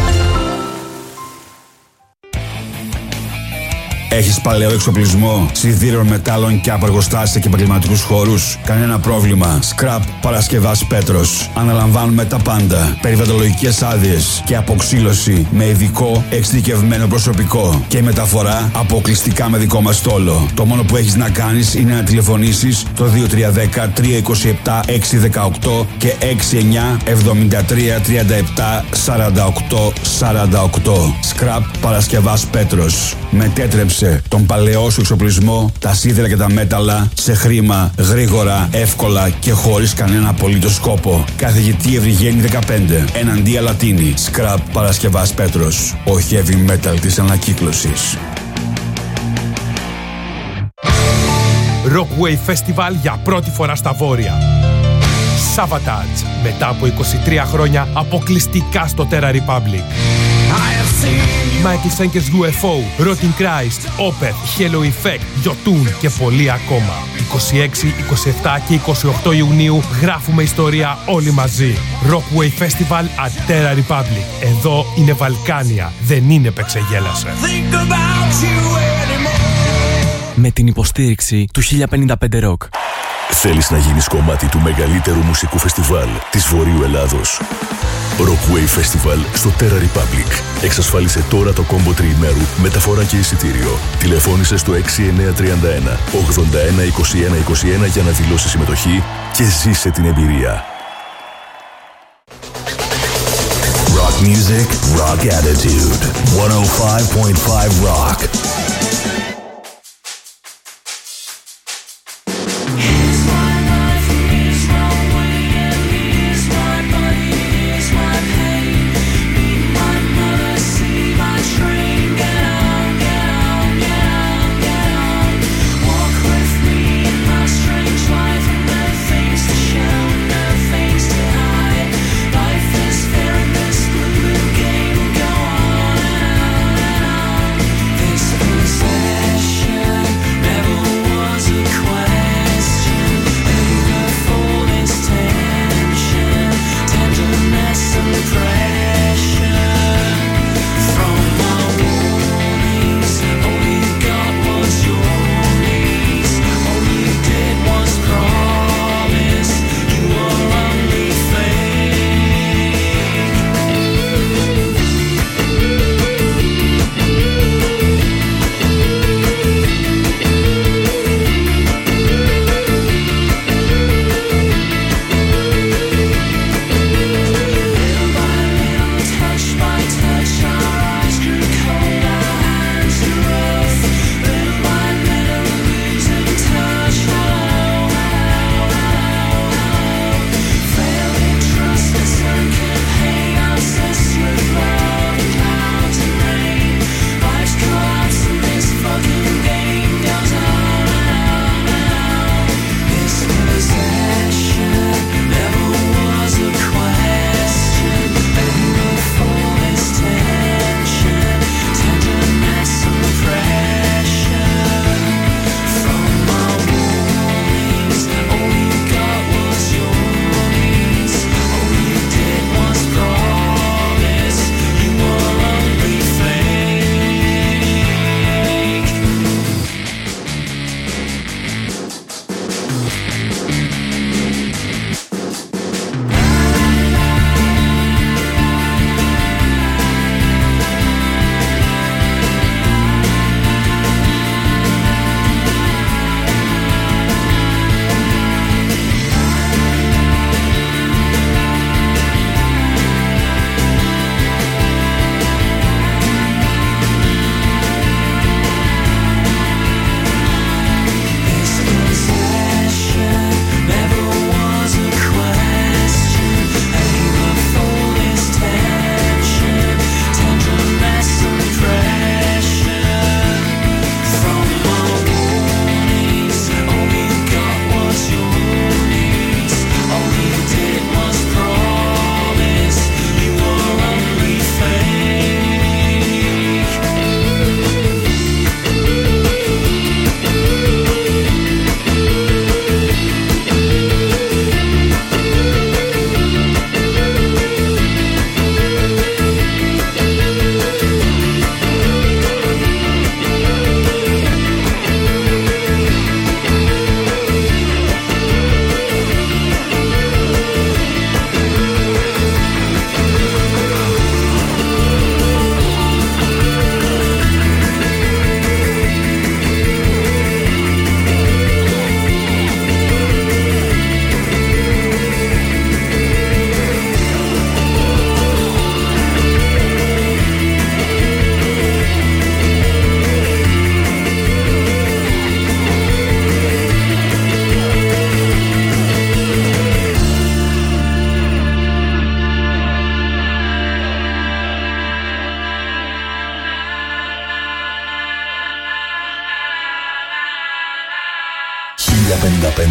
Έχεις παλαιό εξοπλισμό, σιδήρων, μετάλλων και απεργοστάσια και επαγγελματικούς χώρους? Κανένα πρόβλημα. Scrap Παρασκευάς Πέτρος. Αναλαμβάνουμε τα πάντα. Περιβαλλοντολογικές άδειες και αποξύλωση με ειδικό εξειδικευμένο προσωπικό. Και μεταφορά αποκλειστικά με δικό μας στόλο. Το μόνο που έχεις να κάνεις είναι να τηλεφωνήσεις το δύο τρία ένα μηδέν τρία είκοσι επτά έξι δεκαοκτώ και έξι εννιά εβδομήντα τρία τριάντα επτά σαράντα οκτώ σαράντα οκτώ. Scrap Παρασκευάς Πέτρος. Μετέτρεψε τον παλαιό σου εξοπλισμό, τα σίδερα και τα μέταλλα σε χρήμα, γρήγορα, εύκολα και χωρίς κανένα απολύτως σκόπο. Καθηγητή Ευρυγένη δεκαπέντε, εναντία Λατίνη. Scrap Παρασκευάς Πέτρος. Ο heavy metal της ανακύκλωσης. Rockwave Festival για πρώτη φορά στα Βόρεια. Savatage, μετά από είκοσι τρία χρόνια αποκλειστικά στο Terra Republic. Michael Schenker's γιου εφ ο, Rotting Christ, Opeth, Halo Effect, Jotun και πολλοί ακόμα. είκοσι έξι, είκοσι επτά και είκοσι οκτώ Ιουνίου γράφουμε ιστορία όλοι μαζί. Rockwave Festival at Terra Republic. Εδώ είναι Βαλκάνια, δεν είναι Πεξεγέλασε. Με την υποστήριξη του χίλια πενήντα πέντε Rock. Θέλεις να γίνεις κομμάτι του μεγαλύτερου μουσικού φεστιβάλ της Βορείου Ελλάδος? Rockwave Festival στο Terra Republic. Εξασφάλισε τώρα το κόμπο τριημέρου, μεταφορά και εισιτήριο. Τηλεφώνησε στο έξι εννιά τρία ένα ογδόντα ένα είκοσι ένα είκοσι ένα για να δηλώσεις συμμετοχή και ζήσε την εμπειρία. Rock music, rock attitude. εκατό πέντε κόμμα πέντε Rock. This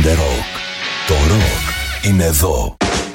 πέντε Rock. Το ροκ είναι εδώ.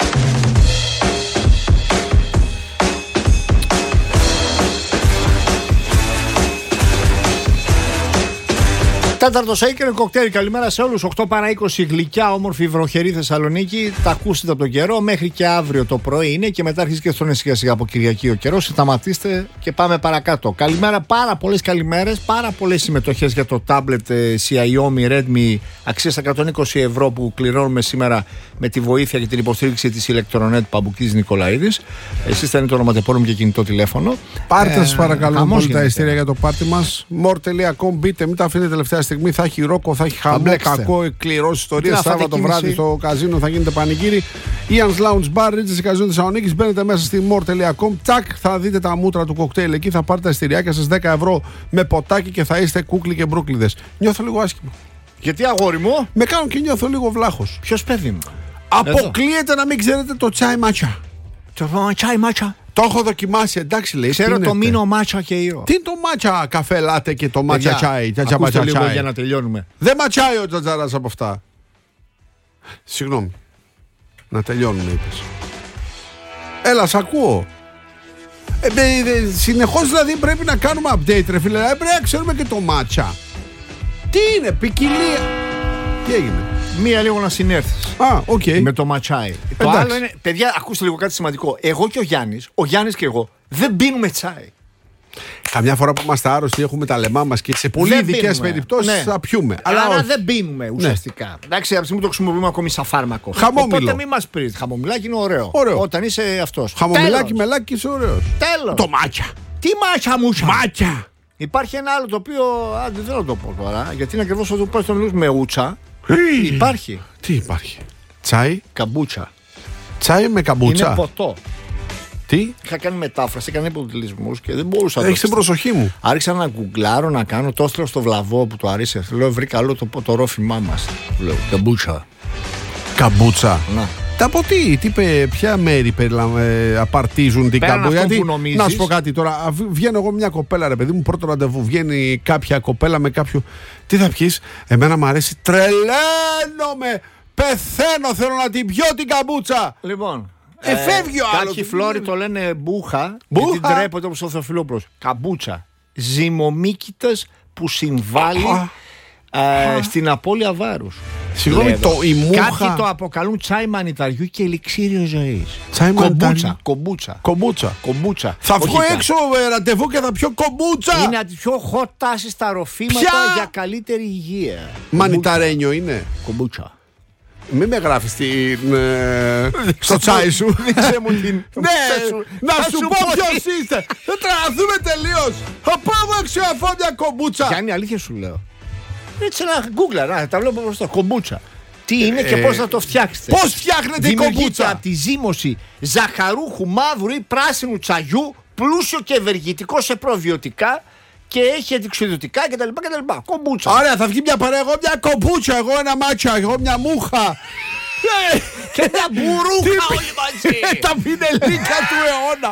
Τέταρτο Shaker κοκτέιλ. Καλημέρα σε όλους. οκτώ παρά είκοσι, γλυκιά, όμορφη, βροχερή Θεσσαλονίκη. Τα ακούσετε από τον καιρό. Μέχρι και αύριο το πρωί είναι και μετά αρχίζει και στρώνει σιγά σιγά από Κυριακή ο καιρός. Σταματήστε και πάμε παρακάτω. Καλημέρα, πάρα πολλές καλημέρες. Πάρα πολλές συμμετοχές για το tablet Xiaomi Redmi αξίας εκατόν είκοσι ευρώ που κληρώνουμε σήμερα με τη βοήθεια και την υποστήριξη της Electronet Παμπουκής Νικολαίδης. Εσείς θα είναι το ονοματεπώνυμο και κινητό τηλέφωνο. Πάρτε σας παρακαλώ πολύ τα ειστήρια για το πάρτι μας. more τελεία com, μπείτε, μην τα αφήνετε τελευταία στιγμή. Θα έχει ρόκο, θα έχει χαμό, κακό, κληρώσει ιστορία. Σάββατο βράδυ στο καζίνο θα γίνεται πανηγύρι. Ian's Lounge Bar, Ritz Καζίνο Θεσσαλονίκης. Μπαίνετε μέσα στη more τελεία com, τσακ, θα δείτε τα μούτρα του κοκτέιλ εκεί. Θα πάρετε τα ειστηριάκια σας δέκα ευρώ με ποτάκι και θα είστε κούκλοι και μπρούκλιδες. Νιώθω λίγο άσχημα. Γιατί, αγόρι μου? Με κάνουν και νιώθω λίγο βλάχος. Ποιος, παιδί μου? Αποκλείεται Εδώ. να μην ξέρετε το τσάι μάτσα. Το τσάι μάτσα. Το έχω δοκιμάσει, εντάξει λέει. Ξέρω το μίνο μάτσα και ήρω. Τι είναι το μάτσα καφέ λάτε και το μάτσα τσάι? Ακούστε λίγο για να τελειώνουμε. Δεν ματσάει ο Τζατζαράς από αυτά. Συγγνώμη. Να τελειώνουμε είπες. Έλα, σ' ακούω. Ε, ε, συνεχώς δηλαδή πρέπει να κάνουμε update ρε φίλε. Πρέπει να ξέρουμε και το μάτσα. Τι είναι, ποικιλία. Τι έγινε? Μία λίγο να συνέρθεις. Α, οκ. Okay. Με το ματσάι. Το άλλο είναι, παιδιά, ακούστε λίγο κάτι σημαντικό. Εγώ και ο Γιάννης, ο Γιάννης και εγώ, δεν πίνουμε τσάι. Καμιά φορά που είμαστε άρρωστοι, έχουμε τα λεμά μας και σε πολύ ειδικές περιπτώσεις ναι. θα πιούμε. Αλλά, Αλλά όχι. δεν πίνουμε ουσιαστικά. Ναι. Εντάξει, από τη στιγμή το χρησιμοποιούμε ακόμη σαν φάρμακο. Χαμόμηλο. Οπότε μην μας πεις. Χαμομηλάκι είναι ωραίο. ωραίο. Όταν είσαι αυτός. Χαμομηλάκι, μελάκι είσαι ωραίος. Τέλος. Το μάτσα. Τι μάτσα μούτσα. Μάτσα. Υπάρχει ένα άλλο το οποίο. Άντε, δεν θα το πω τώρα. Γιατί είναι ακριβώς αυτό που πάει στον νου με ούτσα. Υπάρχει. Τι υπάρχει? Τσάι. Καμπούτσα. Τσάι με καμπούτσα. Είναι ποτό. Τι? Είχα κάνει μετάφραση, έκανα υποτιτλισμούς και δεν μπορούσα να. Έχεις την προσοχή μου. Άρχισα να γκουγκλάρω, να κάνω. Το έστειλα στο βλαβό που το αρέσει. Λέω, βρήκα άλλο το, το ρόφημά μας. Λέω, καμπούτσα. Καμπούτσα. Να. Τα από τι, τι, ποια μέρη περιλα... ε, απαρτίζουν την καμπούτσα? Γιατί, να σου πω κάτι τώρα. Βγαίνω εγώ μια κοπέλα, ρε παιδί μου, πρώτο ραντεβού. Βγαίνει κάποια κοπέλα με κάποιο. Τι θα πιεις? Εμένα μου αρέσει. Τρελαίνομαι! Πεθαίνω! Θέλω να την πιω την καμπούτσα! Λοιπόν. Ε, φεύγει ο άλλος. Κάποιοι φλόροι το λένε μπούχα. Μπούχα. Γιατί ντρέπονται όπως ο Θεοφιλόπουλος. Καμπούτσα. Ζυμομύκητας που συμβάλλει ε, στην απώλεια βάρους. Συγγνώμη, το η μούχα. Κάποιοι το αποκαλούν τσάι μανιταριού και ελιξίριο ζωής. Τσάι κομπούτσα. Κομπούτσα. Κομπούτσα. Κομπούτσα. Θα βγω έξω ε, ραντεβού και θα πιω κομπούτσα. Είναι από τις πιο hot τάσεις στα ροφήματα Ποια? για καλύτερη υγεία. Μανιταρένιο είναι. Κομπούτσα. Μην με γράφεις στην, ε, στο τσάι σου. Δείξε μου την. Ναι, να σου πω ποιος είστε. Θα τραβηθούμε τελείως. Θα πάω έξω αφόντια κομπούτσα. Γιάννη, αλήθεια σου λέω. Έτσι ένα Google, να τα βλέπω μπροστά. Κομπούτσα. Τι είναι και πώς θα το φτιάξετε? Πώς φτιάχνετε η κομπούτσα? Από τη ζύμωση ζαχαρούχου, μαύρου ή πράσινου τσαγιού, πλούσιο και ευεργετικό σε προβιωτικά και έχει αντιξιδιωτικά κτλ. κτλ. Κομπούτσα. Ωραία, θα βγει μια παρέα. Εγώ μια κομπούτσα, εγώ ένα μάτσα, εγώ μια μούχα. Και μια μπουρούχα όλοι μαζί. Τα πινελίκα του αιώνα.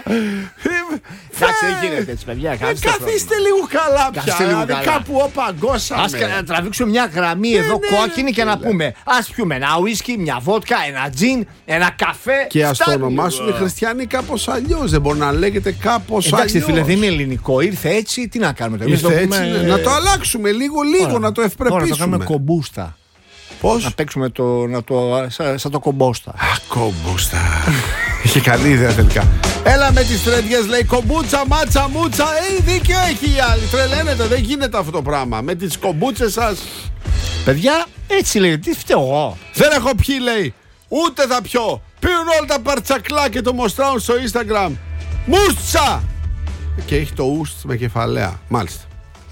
Εντάξει, δεν γίνεται έτσι, παιδιά. Καθίστε λίγο καλά πια. Κάπου οπαγκώσαμε. Ας τραβήξουμε μια γραμμή εδώ κόκκινη και να πούμε: ας πιούμε ένα ουίσκι, μια βότκα, ένα τζιν, ένα καφέ. Και ας το ονομάσουν οι χριστιανοί κάπως αλλιώς. Δεν μπορεί να λέγεται κάπως αλλιώς. Εντάξει, φίλε, δεν είναι ελληνικό. Ήρθε έτσι, τι να κάνουμε τώρα? Να το αλλάξουμε λίγο-λίγο, να το ευπρεπήσουμε. Να το κάνουμε κομπούστα. Πώς? Να παίξουμε το, να το, σαν, σαν το κομπόστα. Α, κομπούστα. Είχε καλή ιδέα τελικά. Έλα με τις τρέντιες, λέει κομπούτσα, μάτσα, μούτσα. Ε, δίκιο έχει η άλλη. Τρελαίνετε, δεν γίνεται αυτό το πράγμα. Με τις κομπούτσες σας. Παιδιά, έτσι λέει, τι φταίω εγώ? Δεν έχω πιει, λέει. Ούτε θα πιω. Πίνουν όλα τα παρτσακλά και το μοστράουν στο Instagram. Μούστσα! Και έχει το ουστ με κεφαλαία. Μάλιστα.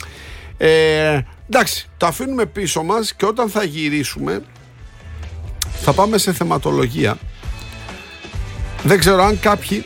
Ε, εντάξει, το αφήνουμε πίσω μας και όταν θα γυρίσουμε θα πάμε σε θεματολογία. Δεν ξέρω αν κάποιοι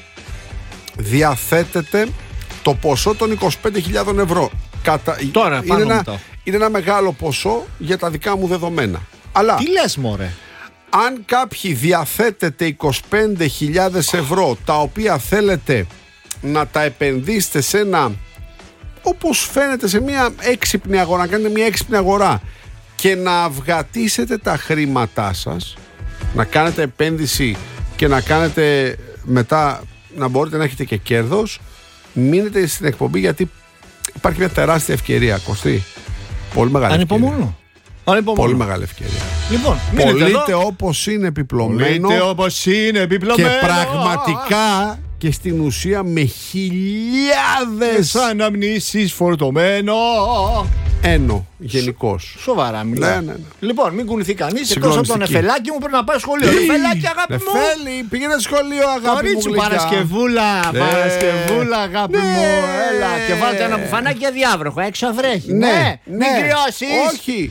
διαθέτετε το ποσό των είκοσι πέντε χιλιάδες ευρώ. Κατα... Τώρα, είναι, ένα, είναι ένα μεγάλο ποσό για τα δικά μου δεδομένα. Αλλά τι λες, μωρέ? Αν κάποιοι διαθέτετε είκοσι πέντε χιλιάδες ευρώ τα οποία θέλετε να τα επενδύσετε σε ένα, όπως φαίνεται, σε μια έξυπνη αγορά, να κάνετε μια έξυπνη αγορά και να αυγατίσετε τα χρήματά σας, να κάνετε επένδυση και να κάνετε μετά να μπορείτε να έχετε και κέρδος. Μείνετε στην εκπομπή, γιατί υπάρχει μια τεράστια ευκαιρία, Κωστή. Πολύ μεγάλη Ανυπομονώ. ευκαιρία. Πολύ μεγάλη ευκαιρία. Λοιπόν, πωλείτε όπως είναι επιπλωμένο. Πωλείτε όπως είναι επιπλωμένο. Και πραγματικά και στην ουσία με χιλιάδες αναμνήσεις φορτωμένο. Ένο, γενικώς. Σοβαρά μιλάω. Ναι, ναι, ναι. Λοιπόν, μην κουνηθεί κανείς. Εκτός από τον Εφελάκη μου πρέπει να πάει σχολείο. Εφελάκη, αγάπη μου. Εφέλη, πήγαινε σχολείο, αγάπη Κορίτσι, μου. Παρασκευούλα, Ναι. Παρασκευούλα, αγάπη Ναι. μου. Έλα και βάλτε ένα μπουφανάκι για διάβροχο. Έξω βρέχει. Ναι, Ναι, ναι. μην κρυώσεις. Όχι.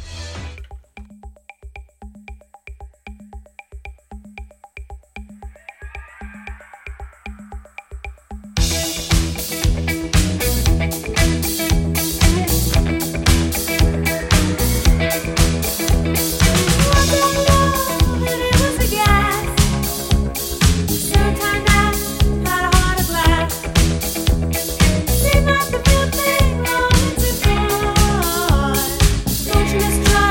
Don't you miss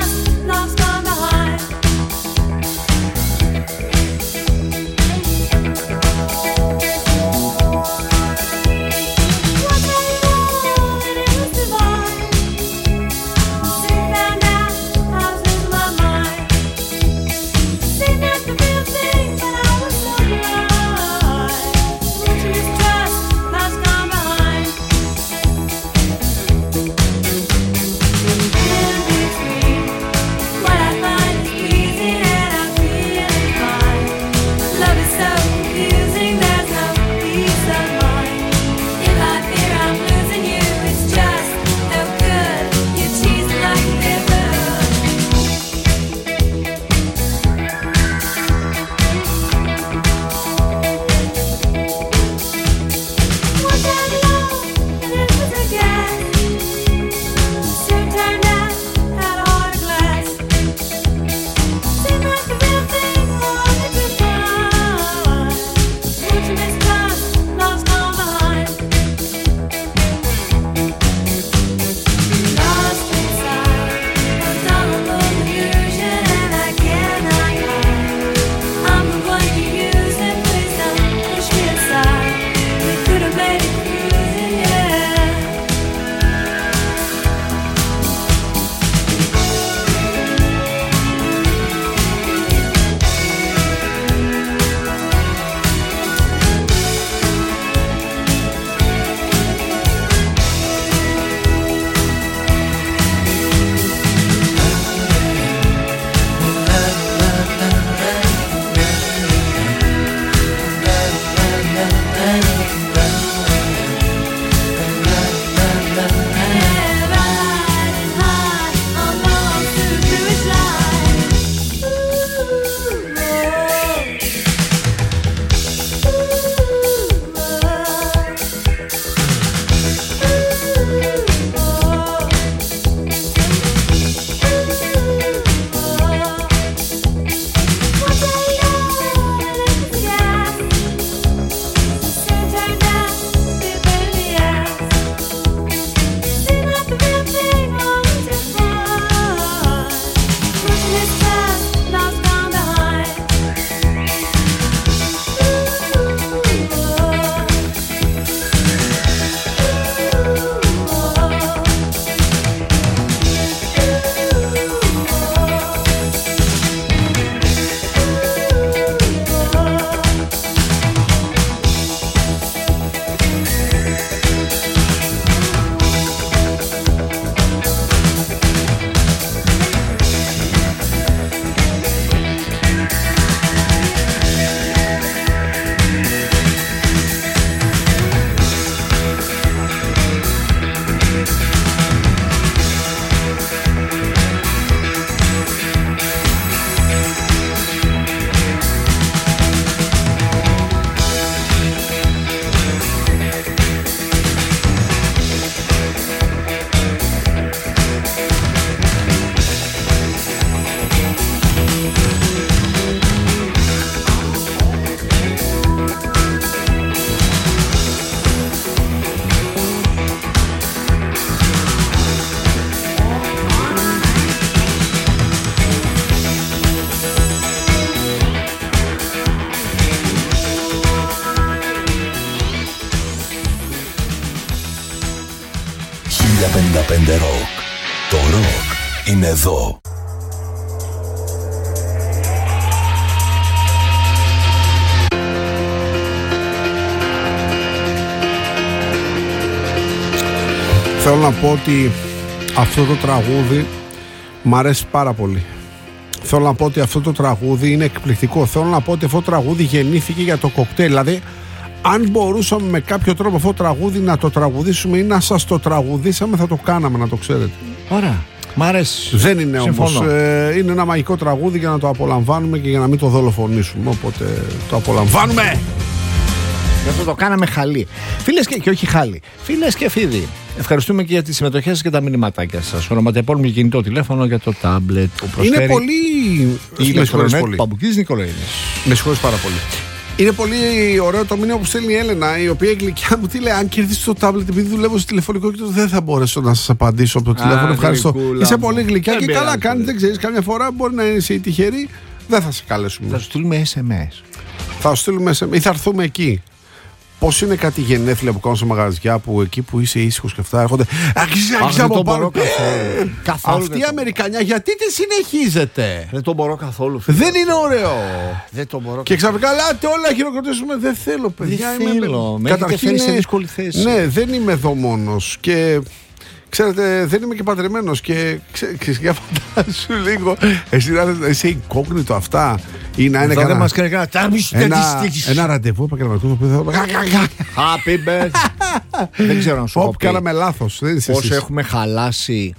πενήντα πέντε Rock. Το ροκ είναι εδώ. Θέλω να πω ότι αυτό το τραγούδι μ' αρέσει πάρα πολύ. Θέλω να πω ότι αυτό το τραγούδι είναι εκπληκτικό. Θέλω να πω ότι αυτό το τραγούδι γεννήθηκε για το κοκτέιλ. Δηλαδή, αν μπορούσαμε με κάποιο τρόπο αυτό το τραγούδι να το τραγουδήσουμε ή να σας το τραγουδήσαμε, θα το κάναμε, να το ξέρετε. Ωραία. Μ' αρέσει. Δεν είναι όμως. Ε, είναι ένα μαγικό τραγούδι για να το απολαμβάνουμε και για να μην το δολοφονήσουμε. Οπότε το απολαμβάνουμε. Γι' αυτό το κάναμε χαλί. Φίλες και, και όχι χάλι. Φίλες και φίλοι, ευχαριστούμε και για τις συμμετοχές σας και τα μηνυματάκια σας. Ονοματεπώνυμο και κινητό τηλέφωνο για το τάμπλετ που προσφέρει. Είναι πολύ. Η ηλεκτρονέτ Παμπουκίδης Νικολαίδης. Με συγχωρείς πάρα πολύ. Είναι πολύ ωραίο το μήνυμα που στέλνει η Έλενα, η οποία η γλυκιά μου τι λέει: αν κερδίσει το τάμπλετ, επειδή δουλεύω στο τηλεφωνικό και δεν θα μπορέσω να σας απαντήσω από το τηλέφωνο. Ευχαριστώ. Είσαι πολύ γλυκιά και καλά κάνει. Δεν ξέρεις, καμιά φορά μπορεί να είσαι τυχερή, δεν θα σε καλέσουμε. Θα σου στείλουμε ες εμ ες. Θα σου στείλουμε ες εμ ες ή θα έρθουμε εκεί. Πώς είναι κάτι γενέθλια που κάνουν σε μαγαζιά που εκεί που είσαι ήσυχος και αυτά έρχονται. Άρχισε από πάνω. Καθόλου. Αυτή η Αμερικανιά γιατί τη συνεχίζετε? Δεν το μπορώ καθόλου. Φίλε. Δεν είναι ωραίο. Δεν το μπορώ. Και ξαφνικά λέτε όλα χειροκροτήσουμε. Δεν θέλω, παιδιά. Δεν θέλω. Με έχετε φέρει σε δύσκολη θέση. Ναι, δεν είμαι εδώ μόνος. Και ξέρετε, δεν είμαι και παντρεμένος. Και ξέρετε, για φαντάσου λίγο. Εσύ να είσαι incognito αυτά. Ή να είναι κανένα. Ένα, ένα ραντεβού επαγγελματικό το οποίο θα. Happy birthday. Δεν ξέρω να σου πω. Κάναμε λάθος. Πώς έχουμε χαλάσει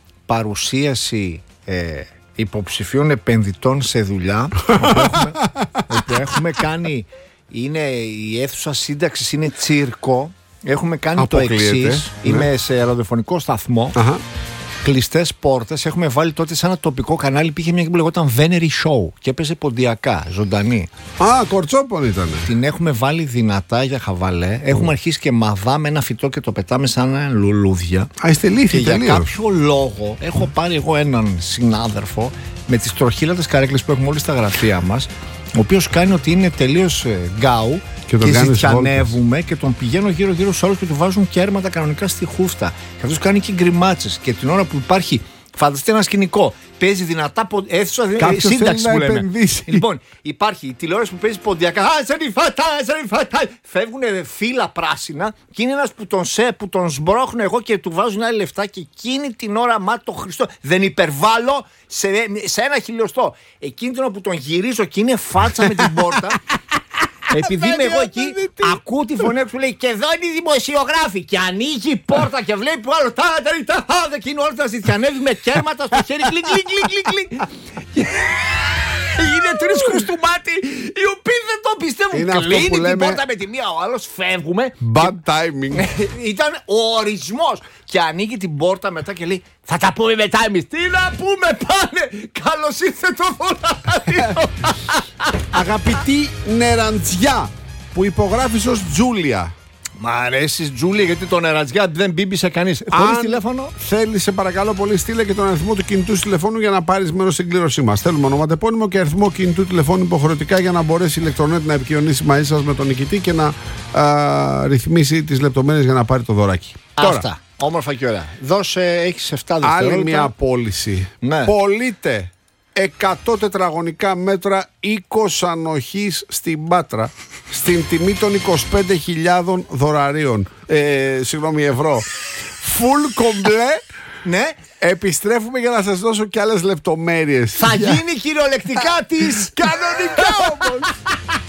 παρουσίαση ε, υποψηφίων επενδυτών σε δουλειά. όπου, έχουμε, όπου έχουμε κάνει. Είναι, η αίθουσα σύνταξης είναι τσίρκο. Έχουμε κάνει Αποκλείεται, το εξής. Ναι. Είμαι σε ραδιοφωνικό σταθμό. Αχα. Κλειστές πόρτες. Έχουμε βάλει τότε σε ένα τοπικό κανάλι. Πήγε μια που λεγόταν Venery Show και έπαιζε ποντιακά, ζωντανή. Α, κορτσόπον ήταν. Την έχουμε βάλει δυνατά για χαβαλέ. Έχουμε αρχίσει και μαδάμε ένα φυτό και το πετάμε σαν λουλούδια. Α, είστε λύθοι, και τελείως. για κάποιο λόγο έχω πάρει εγώ έναν συνάδελφο με τις τροχύλατες καρέκλες που έχουμε όλοι στα γραφεία μας, ο οποίος κάνει ότι είναι τελείως ε, γκάου. Και, και ζητιανεύουμε και τον πηγαίνω γύρω-γύρω σε όλους και του βάζουν κέρματα κανονικά στη χούφτα. Και αυτός κάνει και γκριμάτσες. Και την ώρα που υπάρχει, φανταστείτε ένα σκηνικό, παίζει δυνατά αίθουσα σύνταξη που λέμε. Επενδύσει. Λοιπόν, υπάρχει η τηλεόραση που παίζει ποντιακά. Α, σαν η φατά, σαν η φατά. Φεύγουν φύλλα πράσινα και είναι ένας που τον σε, που τον σμπρώχνω εγώ και του βάζουν άλλα λεφτά. Και εκείνη την ώρα, μα το Χριστό, δεν υπερβάλλω σε, σε ένα χιλιοστό. Εκείνη την ώρα που τον γυρίζω και είναι φάτσα με την πόρτα. Επειδή είμαι εγώ εκεί, ακούω τη φωνή που λέει και εδώ είναι οι δημοσιογράφοι. Και ανοίγει η πόρτα και βλέπει που άλλο τα τα τα τα και είναι όλος να ζητιανεύει με κέρματα στο χέρι. Κλικ, κλικ, κλικ, κλικ. Είναι τρεις χρουστούμάτοι οι οποίοι δεν το πιστεύουν. Κλείνει την λέμε... πόρτα με τη μία, ο άλλος φεύγουμε. Bad timing. Ήταν ο ορισμός. Και ανοίγει την πόρτα μετά και λέει θα τα πούμε μετά εμείς. Τι να πούμε, πάνε. Καλώς ήρθε το δωράριο. Αγαπητή Νεραντζιά που υπογράφεις ως Τζούλια. Μ' αρέσει Τζούλια γιατί το Νεραντζιά δεν μπίμπησε κανείς. Χωρίς τηλέφωνο. Θέλει, σε παρακαλώ πολύ, στείλε και τον αριθμό του κινητού τηλεφώνου για να πάρεις μέρος στην κλήρωσή μας. Θέλουμε ονοματεπώνυμο και αριθμό κινητού τηλεφώνου υποχρεωτικά για να μπορέσει η ηλεκτρονέτ να επικοινωνήσει μαζί σας με τον νικητή και να α, ρυθμίσει τις λεπτομέρειες για να πάρει το δωράκι. Αυτά. Τώρα, όμορφα και ωραία. Δώσε, έχεις επτά δευτερόλεπτα. άλλη μια πώληση. Ναι. Πωλείται εκατό τετραγωνικά μέτρα οίκος ανοχής στην Πάτρα στην τιμή των είκοσι πέντε χιλιάδες δολαρίων. Ε, συγγνώμη, ευρώ. Full complet. Ναι. Επιστρέφουμε για να σας δώσω και άλλες λεπτομέρειες. Θα γίνει κυριολεκτικά της. Κανονικά όμως.